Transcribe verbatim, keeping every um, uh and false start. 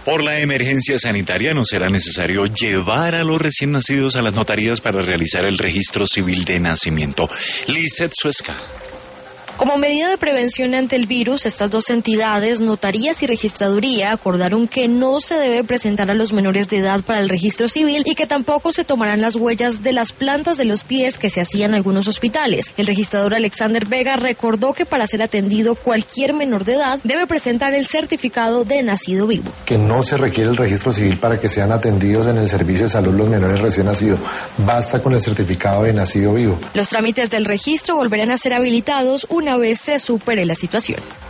Por la emergencia sanitaria no será necesario llevar a los recién nacidos a las notarías para realizar el registro civil de nacimiento. Lizeth Suesca. Como medida de prevención ante el virus, estas dos entidades, notarías y registraduría, acordaron que no se debe presentar a los menores de edad para el registro civil y que tampoco se tomarán las huellas de las plantas de los pies que se hacían en algunos hospitales. El registrador Alexander Vega recordó que para ser atendido cualquier menor de edad debe presentar el certificado de nacido vivo. Que no se requiere el registro civil para que sean atendidos en el servicio de salud los menores recién nacidos. Basta con el certificado de nacido vivo. Los trámites del registro volverán a ser habilitados una vez se supere la situación.